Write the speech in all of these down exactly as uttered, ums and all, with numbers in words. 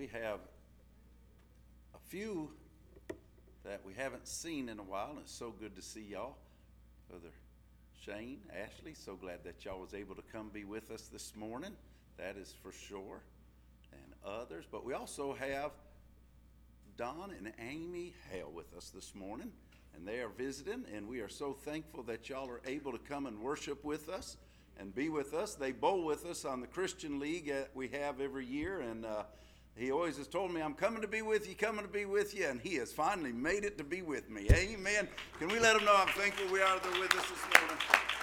we have a few that we haven't seen in a while, and it's so good to see y'all. Brother Shane, Ashley, so glad that y'all was able to come be with us this morning. That is for sure. And others. But we also have Don and Amy Hale with us this morning, and they are visiting, and we are so thankful that y'all are able to come and worship with us and be with us. They bowl with us on the Christian League that we have every year, and uh, he always has told me, I'm coming to be with you, coming to be with you, and he has finally made it to be with me. Amen. Can we let him know how thankful we are they're with us this morning?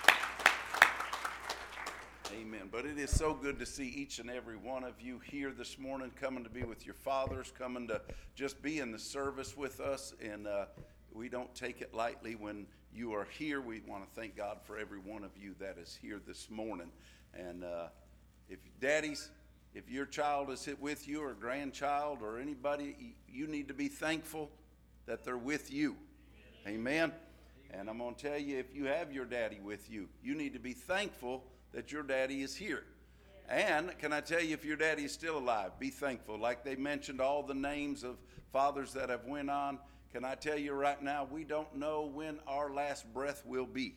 Amen. But it is so good to see each and every one of you here this morning, coming to be with your fathers, coming to just be in the service with us, and uh, we don't take it lightly when you are here. We want to thank God for every one of you that is here this morning. And uh, if daddies, if your child is with you or grandchild or anybody, you need to be thankful that they're with you. Amen. And I'm going to tell you, if you have your daddy with you, you need to be thankful that your daddy is here. And can I tell you, if your daddy is still alive, be thankful. Like they mentioned all the names of fathers that have went on. Can I tell you right now, we don't know when our last breath will be.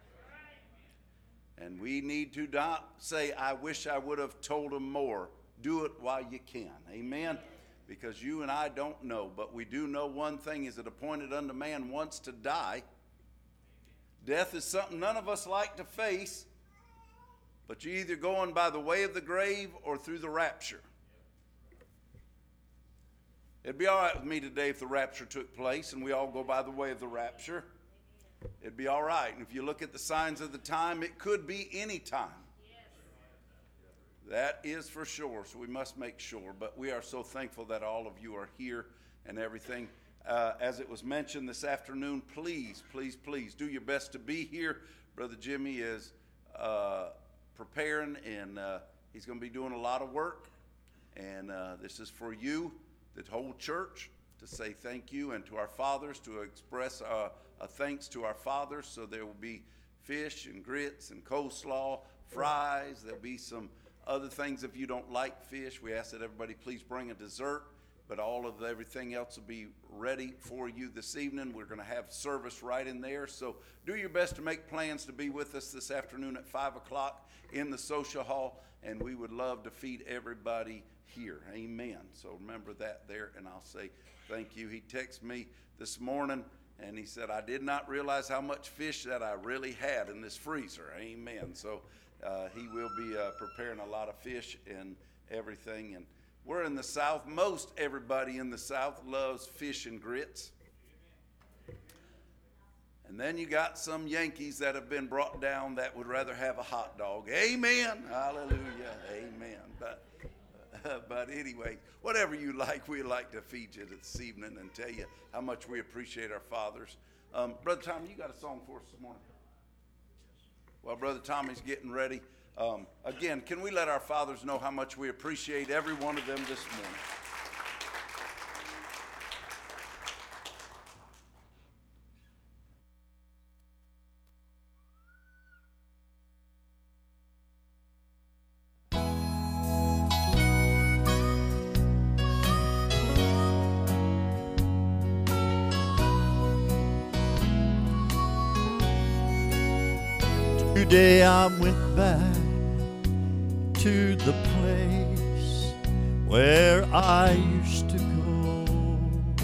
And we need to not say, I wish I would have told him more. Do it while you can. Amen? Because you and I don't know. But we do know one thing, is it appointed unto man once to die. Death is something none of us like to face. But you're either going by the way of the grave or through the rapture. It'd be all right with me today if the rapture took place and we all go by the way of the rapture. It'd be all right. And if you look at the signs of the time, it could be any time. That is for sure. So we must make sure. But we are so thankful that all of you are here and everything. Uh, as it was mentioned this afternoon, please, please, please do your best to be here. Brother Jimmy is uh, preparing, and uh, he's going to be doing a lot of work. And uh, this is for you, the whole church, to say thank you, and to our fathers to express uh, a thanks to our fathers. So there will be fish and grits and coleslaw, fries. There'll be some other things if you don't like fish. We ask that everybody please bring a dessert, but all of the, everything else will be ready for you this evening. We're going to have service right in there. So do your best to make plans to be with us this afternoon at five o'clock in the social hall, and we would love to feed everybody here. Amen. So remember that there, and I'll say thank you. He texted me this morning, and he said, I did not realize how much fish that I really had in this freezer. Amen. So uh, he will be uh, preparing a lot of fish and everything. And we're in the South. Most everybody in the South loves fish and grits. And then you got some Yankees that have been brought down that would rather have a hot dog. Amen. Hallelujah. Amen. But Uh, but anyway, whatever you like, we'd like to feed you this evening and tell you how much we appreciate our fathers. Um, Brother Tommy, you got a song for us this morning? Well, Brother Tommy's getting ready. Um, again, can we let our fathers know how much we appreciate every one of them this morning? Today I went back to the place where I used to go.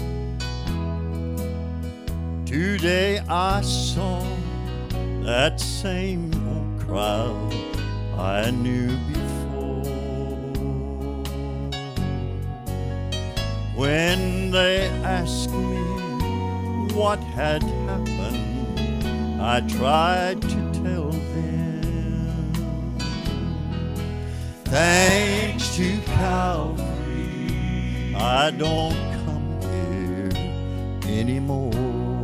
Today I saw that same old crowd I knew before. When they asked me what had happened, I tried to tell them. Thanks to Calvary, I don't come here anymore.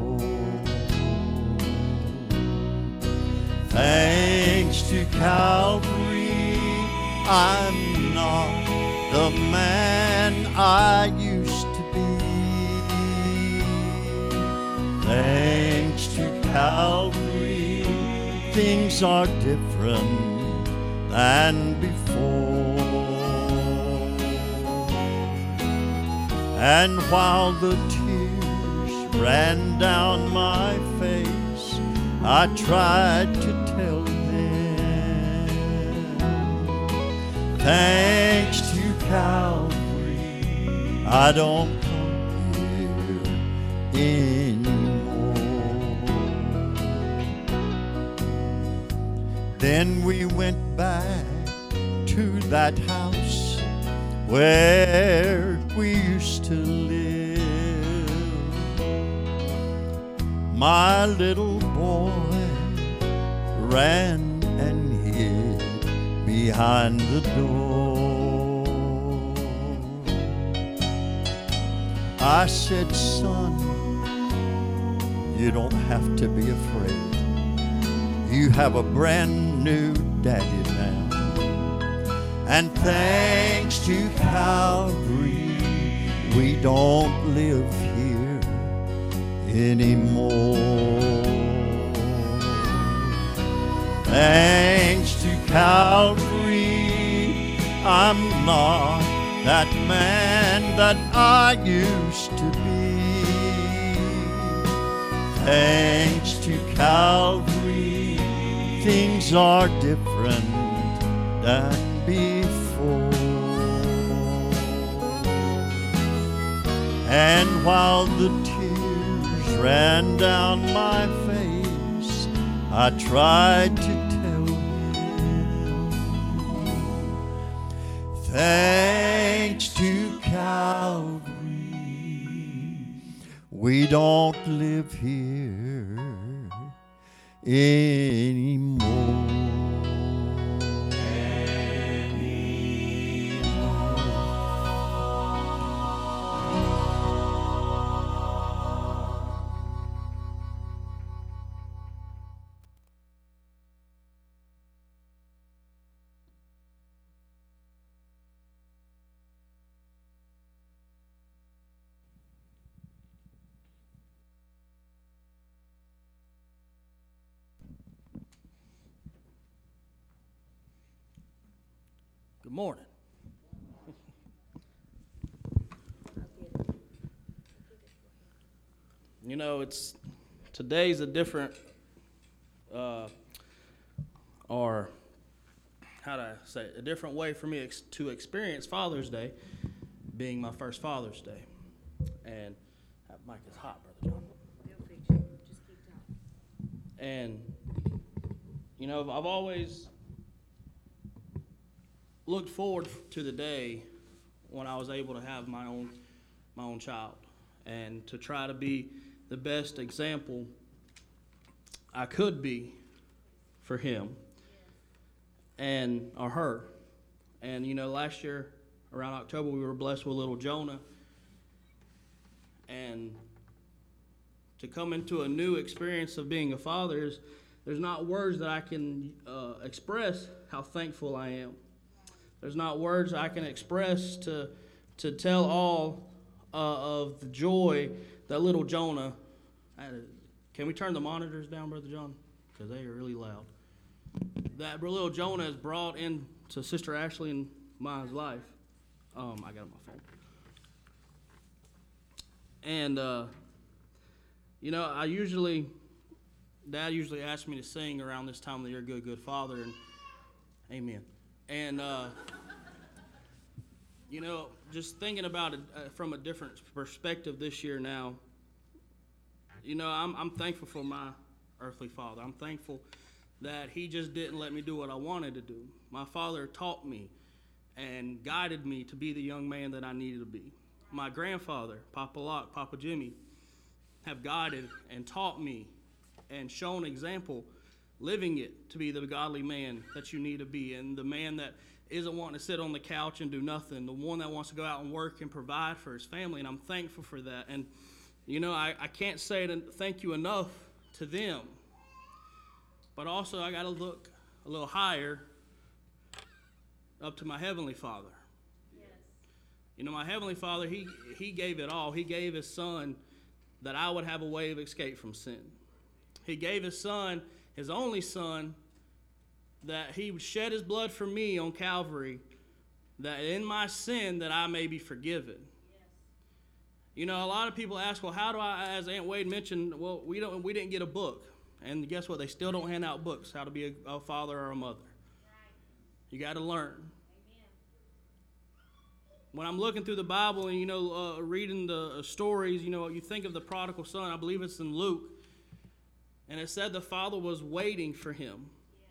Thanks to Calvary, I'm not the man I used to be. Thanks to Calvary, things are different than before. And while the tears ran down my face, I tried to tell them, thanks to Calvary, I don't come here anymore. Then we went back to that house where we used to live. My little boy ran and hid behind the door. I said, son, you don't have to be afraid. You have a brand new daddy now. And thanks to Calvary, we don't live here anymore. Thanks to Calvary, I'm not that man that I used to be. Thanks to Calvary, things are different than before. And while the tears ran down my face, I tried to tell him, thanks to Calvary, we don't live here anymore. Good morning. You know, it's today's a different, uh, or how do I say it, a different way for me ex- to experience Father's Day, being my first Father's Day. And that mic is hot, Brother John. Just keep talking. And you know, I've always looked forward to the day when I was able to have my own my own child, and to try to be the best example I could be for him and or her. And you know, last year around October we were blessed with little Jonah, and to come into a new experience of being a father is there's not words that I can uh, express how thankful I am. There's not words I can express to to tell all uh, of the joy that little Jonah. Can we turn the monitors down, Brother John? Because they are really loud. That little Jonah has brought into Sister Ashley and mine's life. Um, I got it on my phone. And uh, you know, I usually, Dad usually asks me to sing around this time of the year, "Good, Good Father," and Amen. And, uh, you know, just thinking about it uh, from a different perspective this year now, you know, I'm, I'm thankful for my earthly father. I'm thankful that he just didn't let me do what I wanted to do. My father taught me and guided me to be the young man that I needed to be. My grandfather, Papa Locke, Papa Jimmy, have guided and taught me and shown example living it to be the godly man that you need to be, and the man that isn't wanting to sit on the couch and do nothing, the one that wants to go out and work and provide for his family, and I'm thankful for that. And, you know, I, I can't say it, thank you enough to them, but also I got to look a little higher up to my Heavenly Father. Yes. You know, my Heavenly Father, he, he gave it all. He gave his son that I would have a way of escape from sin. He gave his son, his only son, that he would shed his blood for me on Calvary, that in my sin that I may be forgiven. Yes. You know, a lot of people ask, well, how do I, as Aunt Wade mentioned, well, we don't, we didn't get a book. And guess what? They still don't hand out books, how to be a, a father or a mother. You got to learn. When I'm looking through the Bible and, you know, uh, reading the uh, stories, you know, you think of the prodigal son. I believe it's in Luke. And it said the father was waiting for him.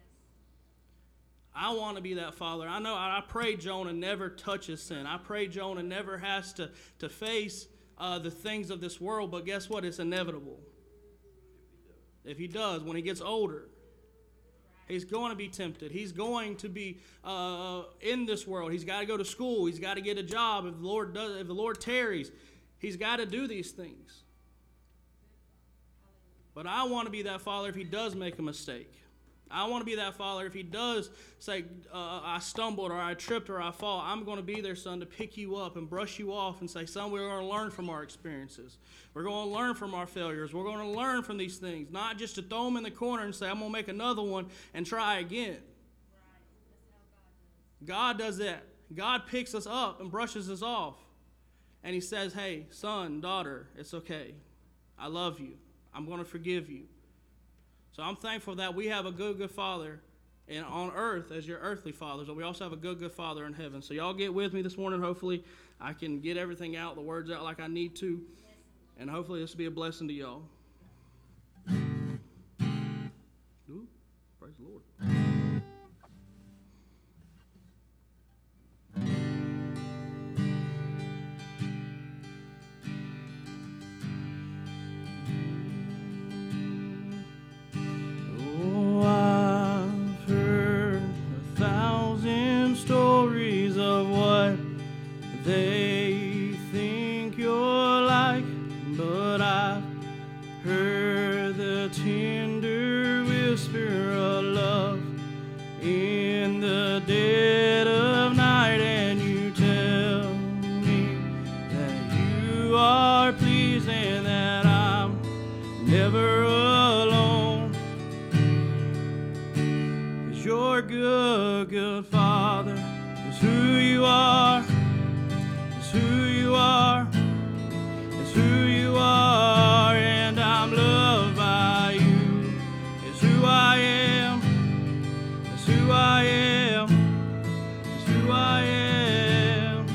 I want to be that father. I know, I pray Jonah never touches sin. I pray Jonah never has to, to face uh, the things of this world. But guess what? It's inevitable. If he does, when he gets older, he's going to be tempted. He's going to be uh, in this world. He's got to go to school. He's got to get a job. If the Lord does, if the Lord tarries, he's got to do these things. But I want to be that father if he does make a mistake. I want to be that father if he does say, uh, I stumbled or I tripped or I fall. I'm going to be there, son, to pick you up and brush you off and say, son, we're going to learn from our experiences. We're going to learn from our failures. We're going to learn from these things, not just to throw them in the corner and say, I'm going to make another one and try again. God does that. God picks us up and brushes us off. And he says, hey, son, daughter, it's okay. I love you. I'm going to forgive you. So I'm thankful that we have a good, good father and on earth as your earthly fathers, but we also have a good, good father in heaven. So y'all get with me this morning. Hopefully I can get everything out, the words out like I need to. And hopefully this will be a blessing to y'all. Ooh, praise the Lord. They think you're like, but I've heard the tender whisper of love in the dead of night, and you tell me that you are pleased and that I'm never alone. 'Cause you're good, good Father, is who you are. Who you are, it's who you are, and I'm loved by you. It's who I am, it's who I am, it's who I am.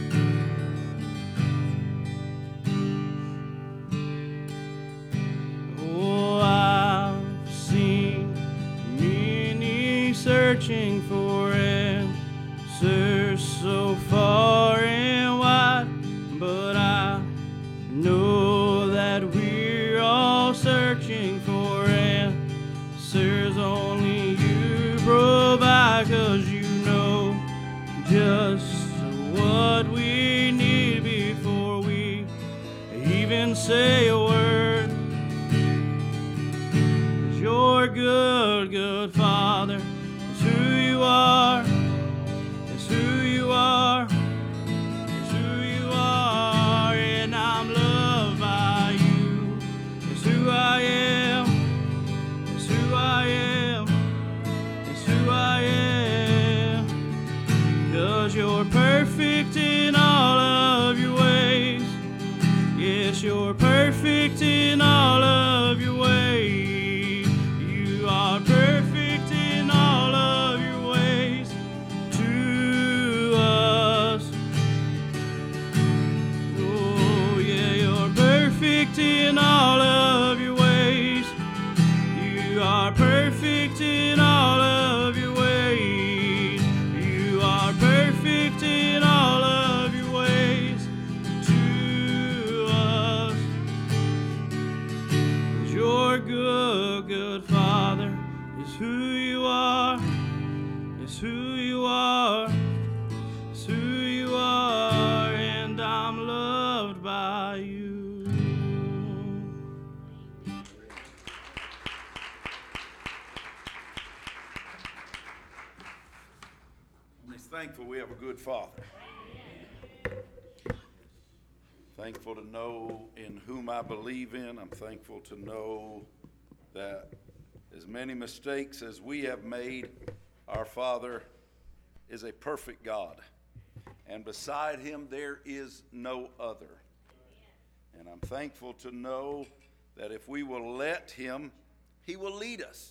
Oh, I've seen many searching for answers so far and wide, but I know that we're all searching for answers only you provide, 'cause you know just what we need before we even say a word. 'Cause you're good, good Father, it's who you are. Who you are, it's who you are, and I'm loved by you. It's who I am, it's who I am, it's who I am. 'Cause you're perfect in all of your ways. Yes, you're perfect in all of your ways. You are perfect in all of your ways. In all of your ways, you are perfect in all of your ways. You are perfect in all of your ways to us. Your good, good Father is who you are. Is who you are. Is who you are, and I'm loved by you. Thankful we have a good father. Thankful to know in whom I believe in. I'm thankful to know that as many mistakes as we have made, our Father is a perfect God. And beside him there is no other. And I'm thankful to know that if we will let him, he will lead us.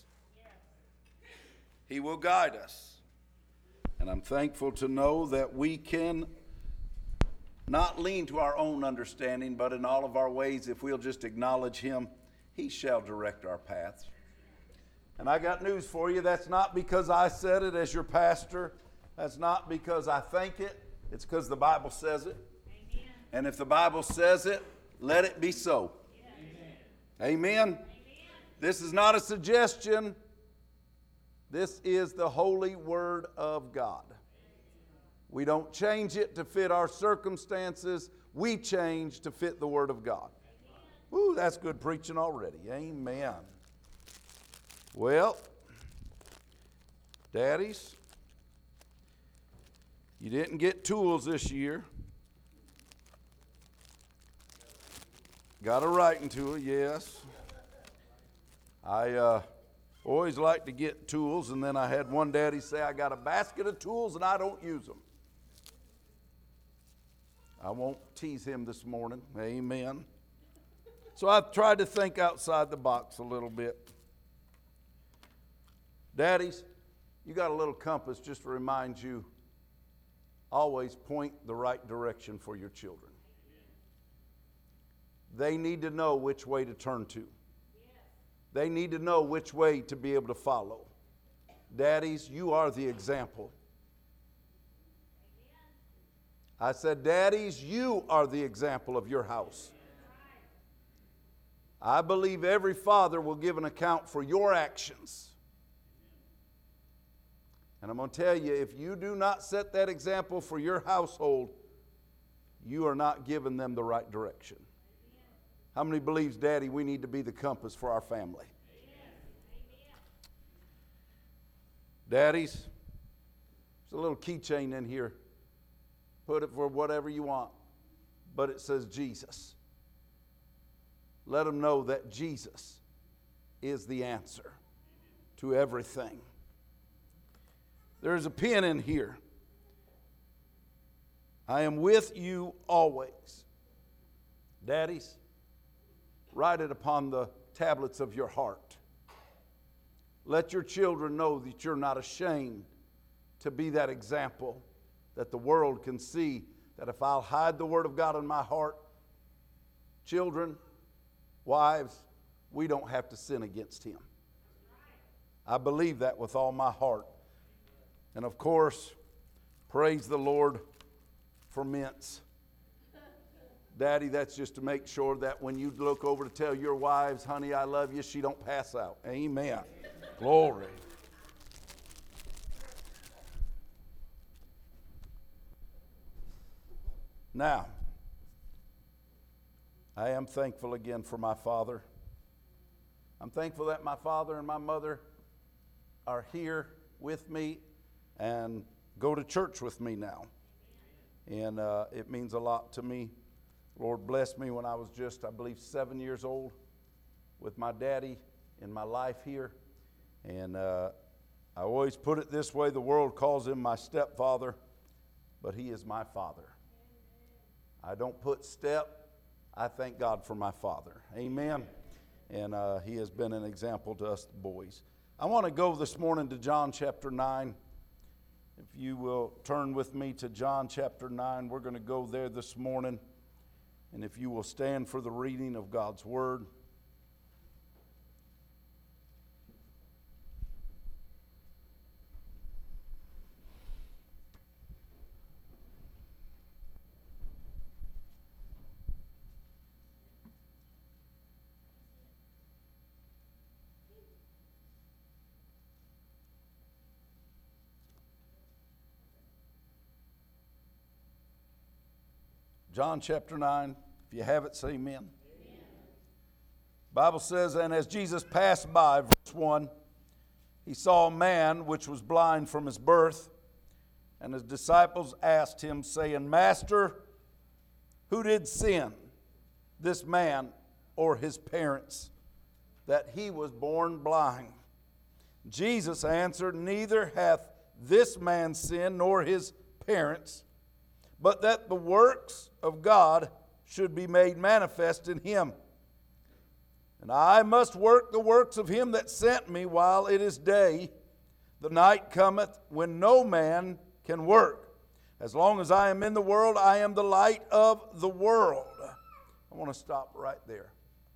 He will guide us. And I'm thankful to know that we can not lean to our own understanding, but in all of our ways, if we'll just acknowledge him, he shall direct our paths. And I got news for you. That's not because I said it as your pastor. That's not because I think it. It's because the Bible says it. Amen. And if the Bible says it, let it be so. Yes. Amen. Amen. This is not a suggestion. This is the holy word of God. We don't change it to fit our circumstances. We change to fit the word of God. Ooh, that's good preaching already. Amen. Well, daddies, you didn't get tools this year. Got a writing tool, yes. I uh, always like to get tools, and then I had one daddy say, I got a basket of tools and I don't use them. I won't tease him this morning. Amen. So I've tried to think outside the box a little bit. Daddies, you got a little compass just to remind you, always point the right direction for your children. They need to know which way to turn to. They need to know which way to be able to follow. Daddies, you are the example. I said, daddies, you are the example of your house. I believe every father will give an account for your actions. And I'm going to tell you, if you do not set that example for your household, you are not giving them the right direction. How many believes, Daddy, we need to be the compass for our family? Daddies, there's a little keychain in here. Put it for whatever you want. But it says Jesus. Let them know that Jesus is the answer to everything. There's a pen in here. I am with you always. Daddies, write it upon the tablets of your heart. Let your children know that you're not ashamed to be that example, that the world can see that if I'll hide the Word of God in my heart, children, wives, we don't have to sin against Him. I believe that with all my heart. And of course, praise the Lord for mints. Daddy, that's just to make sure that when you look over to tell your wives, honey, I love you, she don't pass out. Amen. Glory. Now, I am thankful again for my father. I'm thankful that my father and my mother are here with me and go to church with me now. And uh, it means a lot to me. Lord blessed me when I was just, I believe, seven years old with my daddy in my life here. And uh, I always put it this way, the world calls him my stepfather, but he is my father. I don't put step, I thank God for my father. Amen. And uh, he has been an example to us boys. I want to go this morning to John chapter nine. If you will turn with me to John chapter nine, we're going to go there this morning. And if you will stand for the reading of God's Word. John chapter nine, if you have it, say amen. Amen. Bible says, and as Jesus passed by, verse one, he saw a man which was blind from his birth, and his disciples asked him, saying, Master, who did sin, this man or his parents, that he was born blind? Jesus answered, neither hath this man sinned nor his parents, but that the works of God should be made manifest in him. And I must work the works of him that sent me while it is day. The night cometh when no man can work. As long as I am in the world, I am the light of the world. I want to stop right there.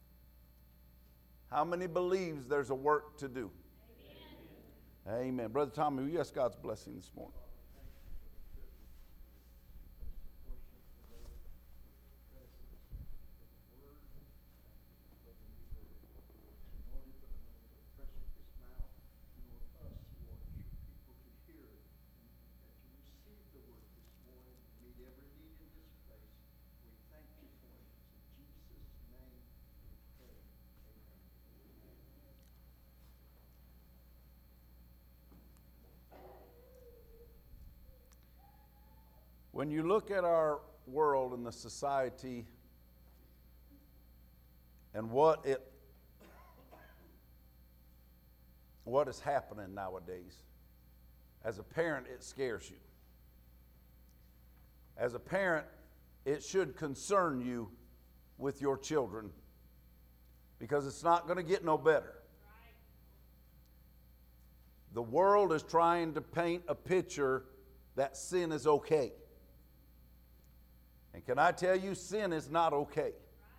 How many believes there's a work to do? Amen. Amen. Brother Tommy, will you ask God's blessing this morning? When you look at our world and the society and what it what is happening nowadays, as a parent, it scares you. As a parent, it should concern you with your children, because it's not going to get no better. The world is trying to paint a picture that sin is okay. And can I tell you, sin is not okay.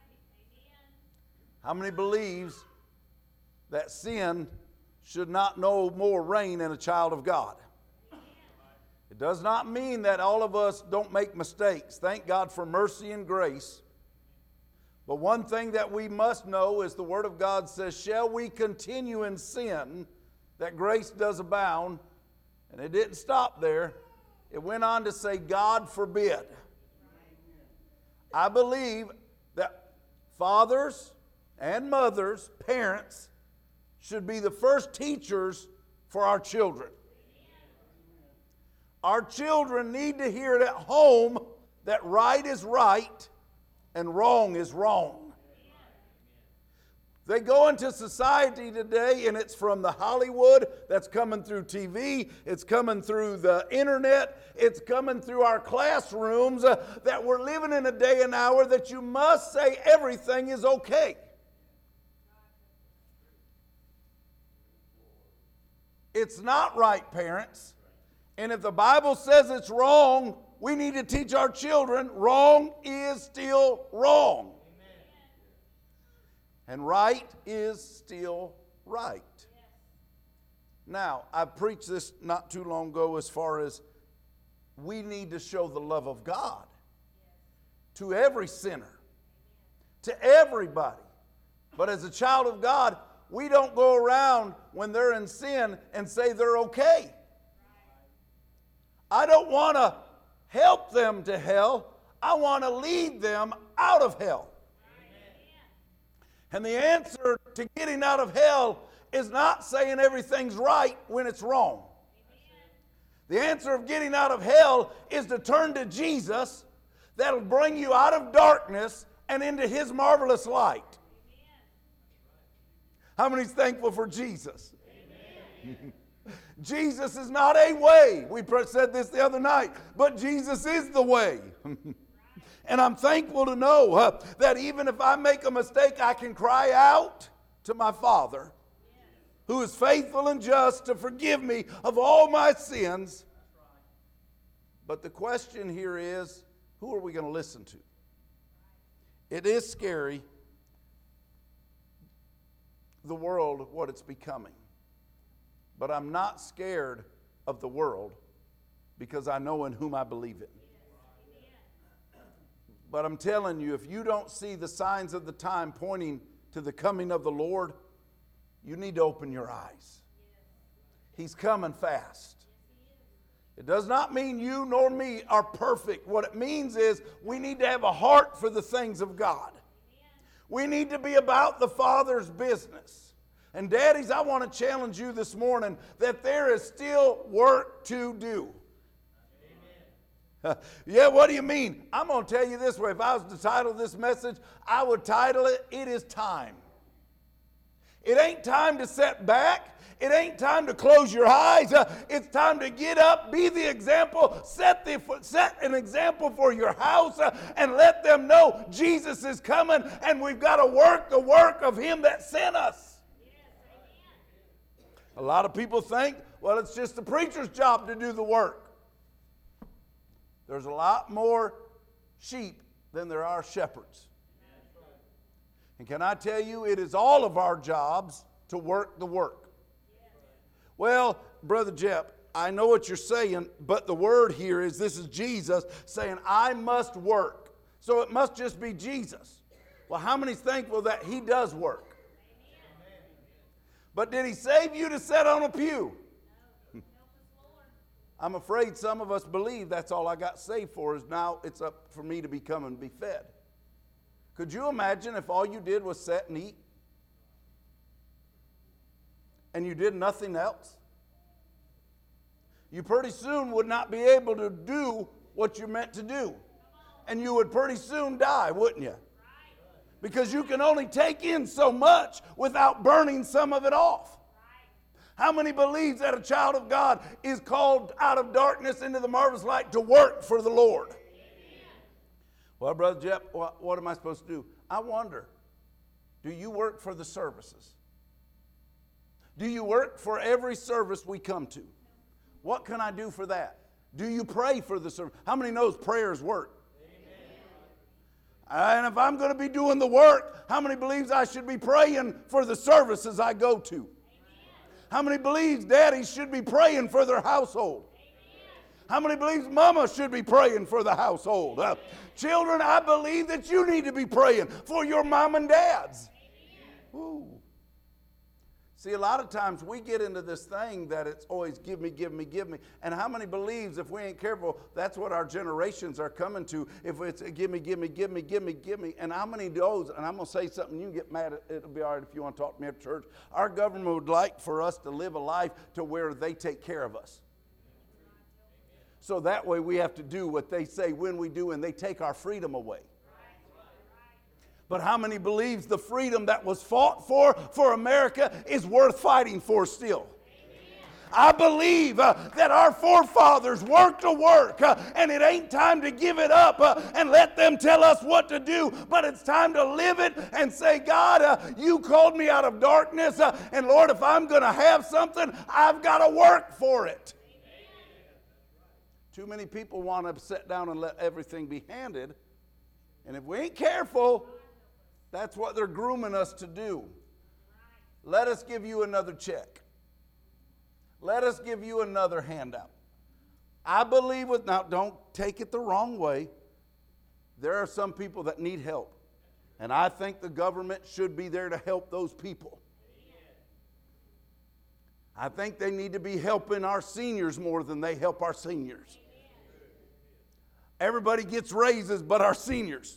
How many believes that sin should not know more reign in a child of God? It does not mean that all of us don't make mistakes. Thank God for mercy and grace. But one thing that we must know is the Word of God says, shall we continue in sin that grace does abound? And it didn't stop there. It went on to say, God forbid. I believe that fathers and mothers, parents, should be the first teachers for our children. Our children need to hear it at home that right is right and wrong is wrong. They go into society today, and it's from the Hollywood that's coming through T V, it's coming through the internet, it's coming through our classrooms, uh, that we're living in a day and hour that you must say everything is okay. It's not right, parents. And if the Bible says it's wrong, we need to teach our children wrong is still wrong. And right is still right. Now, I preached this not too long ago as far as we need to show the love of God to every sinner, to everybody. But as a child of God, we don't go around when they're in sin and say they're okay. I don't want to help them to hell. I want to lead them out of hell. And the answer to getting out of hell is not saying everything's right when it's wrong. The answer of getting out of hell is to turn to Jesus, that'll bring you out of darkness and into His marvelous light. How many's thankful for Jesus? Jesus is not a way. We said this the other night, but Jesus is the way. And I'm thankful to know uh, that even if I make a mistake, I can cry out to my Father, who is faithful and just to forgive me of all my sins. But the question here is, who are we going to listen to? It is scary, the world, what it's becoming. But I'm not scared of the world because I know in whom I believe in. But I'm telling you, if you don't see the signs of the time pointing to the coming of the Lord, you need to open your eyes. He's coming fast. It does not mean you nor me are perfect. What it means is we need to have a heart for the things of God. We need to be about the Father's business. And daddies, I want to challenge you this morning that there is still work to do. Yeah, what do you mean? I'm going to tell you this way. If I was to title this message, I would title it, It Is Time. It ain't time to sit back. It ain't time to close your eyes. Uh, it's time to get up, be the example, set, the, set an example for your house, uh, and let them know Jesus is coming, and we've got to work the work of Him that sent us. A lot of people think, well, it's just the preacher's job to do the work. There's a lot more sheep than there are shepherds. And can I tell you, it is all of our jobs to work the work. Well, Brother Jeff, I know what you're saying, but the word here is this is Jesus saying, I must work. So it must just be Jesus. Well, how many's thankful that He does work? But did He save you to sit on a pew? I'm afraid some of us believe that's all I got saved for, is now it's up for me to become and be fed. Could you imagine if all you did was sit and eat? And you did nothing else? You pretty soon would not be able to do what you meant to do. And you would pretty soon die, wouldn't you? Because you can only take in so much without burning some of it off. How many believes that a child of God is called out of darkness into the marvelous light to work for the Lord? Well, Brother Jeff, what, what am I supposed to do? I wonder, do you work for the services? Do you work for every service we come to? What can I do for that? Do you pray for the service? How many knows prayers work? Amen. And if I'm going to be doing the work, how many believes I should be praying for the services I go to? Amen. How many believes daddies should be praying for their household? Amen. How many believes mama should be praying for the household? Uh, children, I believe that you need to be praying for your mom and dads. Ooh. See, a lot of times we get into this thing that it's always give me, give me, give me. And how many believes if we ain't careful, that's what our generations are coming to. If it's give me, give me, give me, give me, give me. And how many knows, and I'm going to say something, you can get mad at, it'll be all right if you want to talk to me at church. Our government would like for us to live a life to where they take care of us. So that way we have to do what they say when we do, and they take our freedom away. But how many believes the freedom that was fought for for America is worth fighting for still? I believe uh, that our forefathers worked a work, uh, and it ain't time to give it up uh, and let them tell us what to do, but it's time to live it and say, God, uh, you called me out of darkness, uh, and Lord, if I'm going to have something, I've got to work for it. Too many people want to sit down and let everything be handed, and if we ain't careful, that's what they're grooming us to do. Let us give you another check. Let us give you another handout. I believe with, now don't take it the wrong way, there are some people that need help. And I think the government should be there to help those people. I think they need to be helping our seniors more than they help our seniors. Everybody gets raises but our seniors.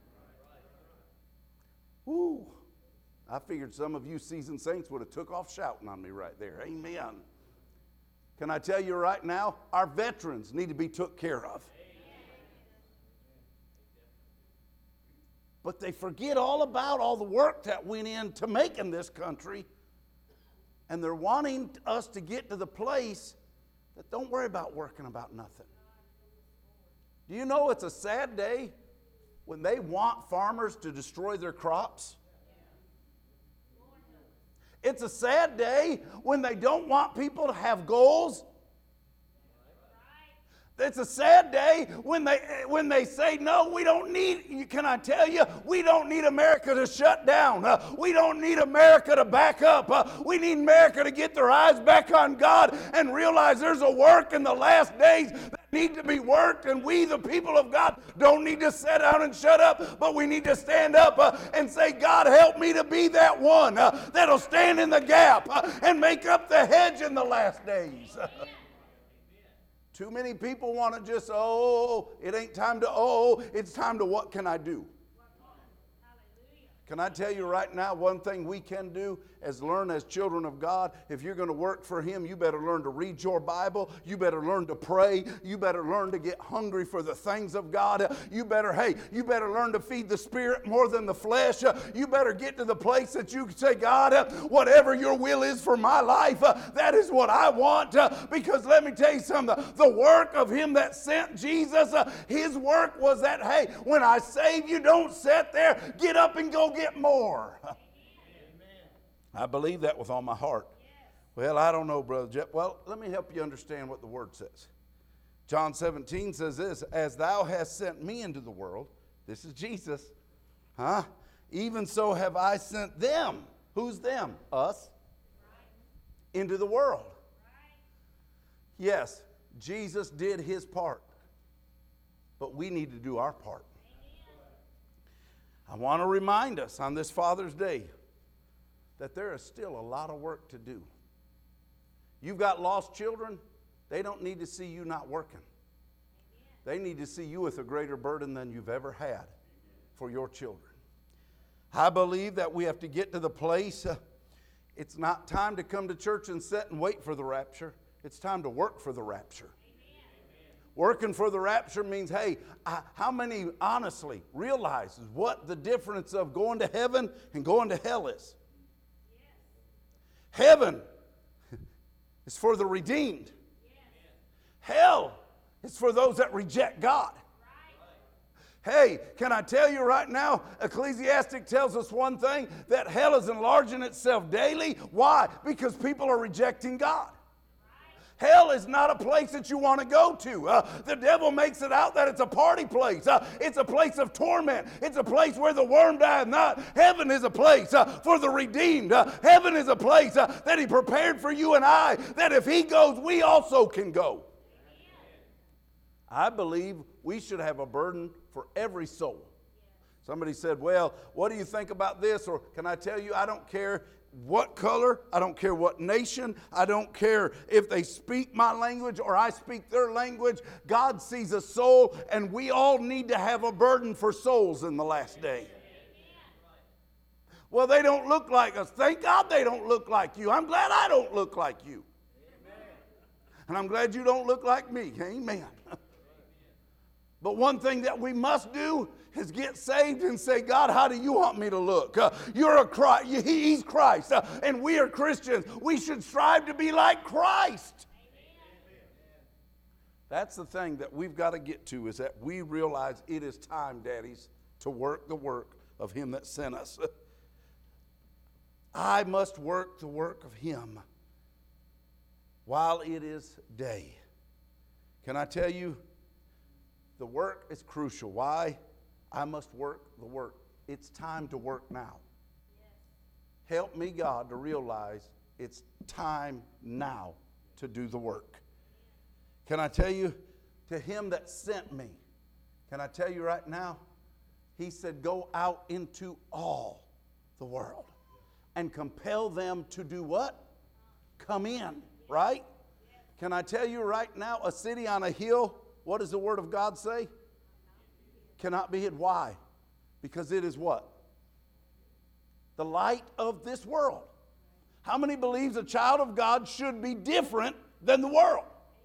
Woo. I figured some of you seasoned saints would have took off shouting on me right there. Amen. Can I tell you right now, our veterans need to be took care of. But they forget all about all the work that went into making this country. And they're wanting us to get to the place that don't worry about working about nothing. Do you know it's a sad day when they want farmers to destroy their crops? It's a sad day when they don't want people to have goals. It's a sad day when they when they say, no, we don't need, can I tell you, we don't need America to shut down. Uh, we don't need America to back up. Uh, we need America to get their eyes back on God and realize there's a work in the last days that need to be worked, and we, the people of God, don't need to sit down and shut up, but we need to stand up uh, and say, God, help me to be that one uh, that'll stand in the gap uh, and make up the hedge in the last days. Too many people want to just, oh, it ain't time to, oh, it's time to what can I do? Can I tell you right now, one thing we can do, as learn as children of God, if you're going to work for Him, you better learn to read your Bible. You better learn to pray. You better learn to get hungry for the things of God. You better, hey, you better learn to feed the Spirit more than the flesh. You better get to the place that you can say, God, whatever your will is for my life, that is what I want. Because let me tell you something, the work of Him that sent Jesus, His work was that, hey, when I save you, don't sit there, get up and go get more. Amen. I believe that with all my heart. Yes. Well, I don't know, Brother Jeff. Well, let me help you understand what the Word says. John seventeen says this, as thou hast sent me into the world, this is Jesus, huh? Even so have I sent them. Who's them? Us. Right. Into the world. Right. Yes, Jesus did His part, but we need to do our part. I want to remind us on this Father's Day that there is still a lot of work to do. You've got lost children, they don't need to see you not working. They need to see you with a greater burden than you've ever had for your children. I believe that we have to get to the place, uh, it's not time to come to church and sit and wait for the rapture. It's time to work for the rapture. Working for the rapture means, hey, uh, how many honestly realizes what the difference of going to heaven and going to hell is? Yes. Heaven is for the redeemed. Yes. Hell is for those that reject God. Right. Hey, can I tell you right now, Ecclesiastic tells us one thing, that hell is enlarging itself daily. Why? Because people are rejecting God. Hell is not a place that you want to go to. Uh, the devil makes it out that it's a party place. Uh, it's a place of torment. It's a place where the worm dieth not. Heaven is a place uh, for the redeemed. Uh, heaven is a place uh, that He prepared for you and I, that if He goes, we also can go. I believe we should have a burden for every soul. Somebody said, well, what do you think about this? Or can I tell you, I don't care what color, I don't care what nation, I don't care if they speak my language or I speak their language. God sees a soul, and we all need to have a burden for souls in the last day. Well, they don't look like us. Thank God they don't look like you. I'm glad I don't look like you. And I'm glad you don't look like me. Amen. But one thing that we must do is get saved and say, God, how do you want me to look? Uh, you're a Christ. He's Christ. Uh, and we are Christians. We should strive to be like Christ. Amen. That's the thing that we've got to get to, is that we realize it is time, daddies, to work the work of Him that sent us. I must work the work of Him while it is day. Can I tell you, the work is crucial. Why? I must work the work. It's time to work now. Yes. Help me, God, to realize it's time now to do the work. Can I tell you, to Him that sent me, can I tell you right now, He said, go out into all the world and compel them to do what? Come in, right? Can I tell you right now, a city on a hill, what does the Word of God say? Cannot be hid. Why? Because it is what? The light of this world. How many believes a child of God should be different than the world?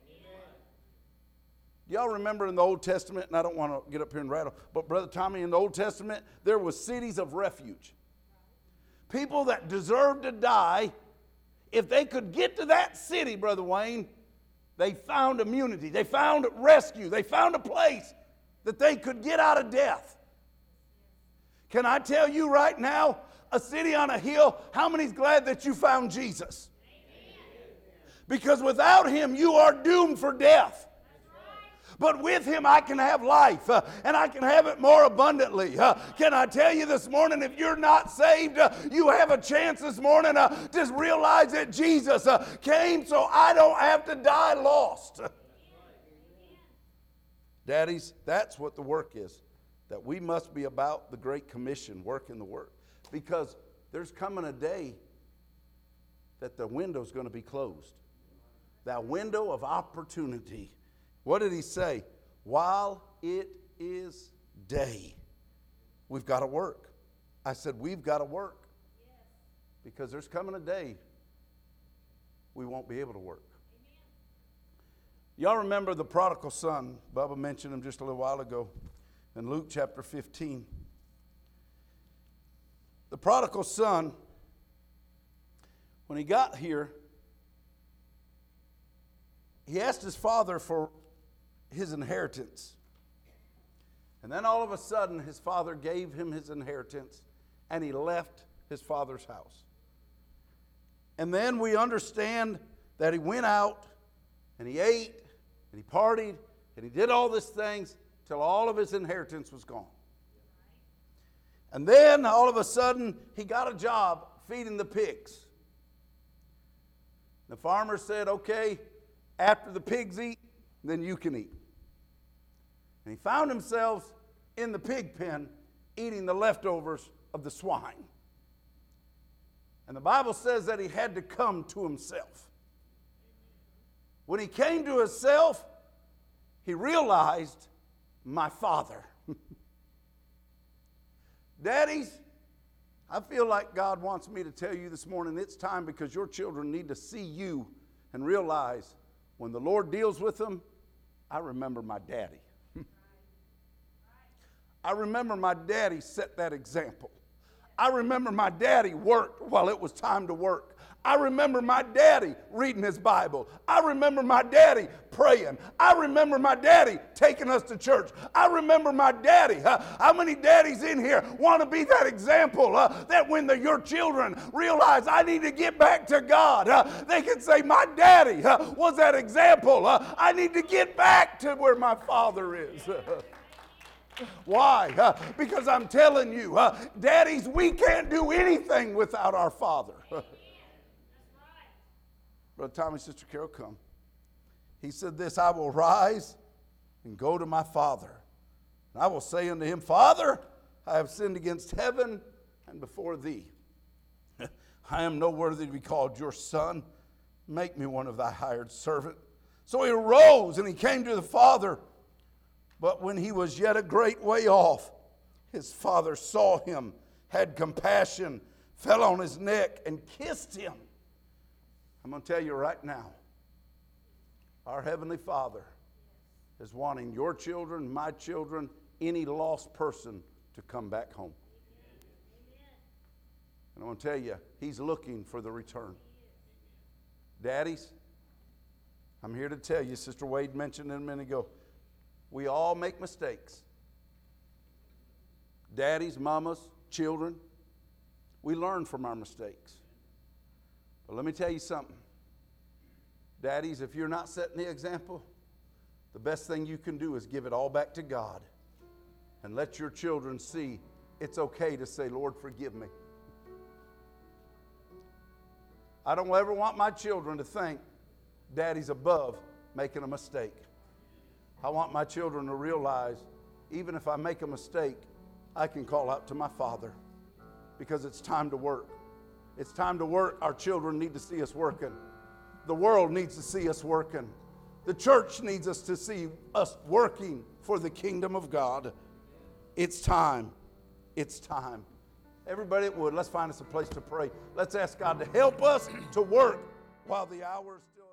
Y'all remember in the Old Testament, and I don't want to get up here and rattle, but Brother Tommy, in the Old Testament, there were cities of refuge. People that deserved to die, if they could get to that city, Brother Wayne, they found immunity. They found rescue. They found a place that they could get out of death. Can I tell you right now, a city on a hill, how many's glad that you found Jesus? Because without Him, you are doomed for death. But with Him, I can have life, uh, and I can have it more abundantly. Uh, can I tell you this morning, if you're not saved, uh, you have a chance this morning uh, to realize that Jesus uh, came so I don't have to die lost. Daddies, that's what the work is. That we must be about the Great Commission, working the work. Because there's coming a day that the window's going to be closed. That window of opportunity. What did He say? While it is day, we've got to work. I said, we've got to work. Because there's coming a day we won't be able to work. Y'all remember the prodigal son? Bubba mentioned him just a little while ago in Luke chapter fifteen. The prodigal son, when he got here, he asked his father for his inheritance. And then all of a sudden, his father gave him his inheritance, and he left his father's house. And then we understand that he went out, and he ate, and he partied, and he did all these things till all of his inheritance was gone. And then all of a sudden, he got a job feeding the pigs. The farmer said, okay, after the pigs eat, then you can eat. And he found himself in the pig pen eating the leftovers of the swine. And the Bible says that he had to come to himself. When he came to himself, he realized, my father. Daddies, I feel like God wants me to tell you this morning it's time, because your children need to see you and realize when the Lord deals with them, I remember my daddy. I remember my daddy set that example. I remember my daddy worked while it was time to work. I remember my daddy reading his Bible. I remember my daddy praying. I remember my daddy taking us to church. I remember my daddy. Huh? How many daddies in here want to be that example? Uh, that when the, your children realize I need to get back to God, uh, they can say, my daddy uh, was that example. Uh, I need to get back to where my father is. Why? Uh, because I'm telling you, uh, daddies, we can't do anything without our father. Brother Tommy, Sister Carol, come. He said this, I will rise and go to my father. And I will say unto him, Father, I have sinned against heaven and before thee. I am no worthy to be called your son. Make me one of thy hired servant. So he arose and he came to the father. But when he was yet a great way off, his father saw him, had compassion, fell on his neck, and kissed him. I'm going to tell you right now, our Heavenly Father is wanting your children, my children, any lost person to come back home. And I'm going to tell you, He's looking for the return. Daddies, I'm here to tell you, Sister Wade mentioned it a minute ago, we all make mistakes. Daddies, mamas, children, we learn from our mistakes. But let me tell you something. Daddies, if you're not setting the example, the best thing you can do is give it all back to God and let your children see it's okay to say, Lord, forgive me. I don't ever want my children to think Daddy's above making a mistake. I want my children to realize, even if I make a mistake, I can call out to my Father, because it's time to work. It's time to work. Our children need to see us working. The world needs to see us working. The church needs us to see us working for the kingdom of God. It's time. It's time. Everybody that would, let's find us a place to pray. Let's ask God to help us to work while the hour is still.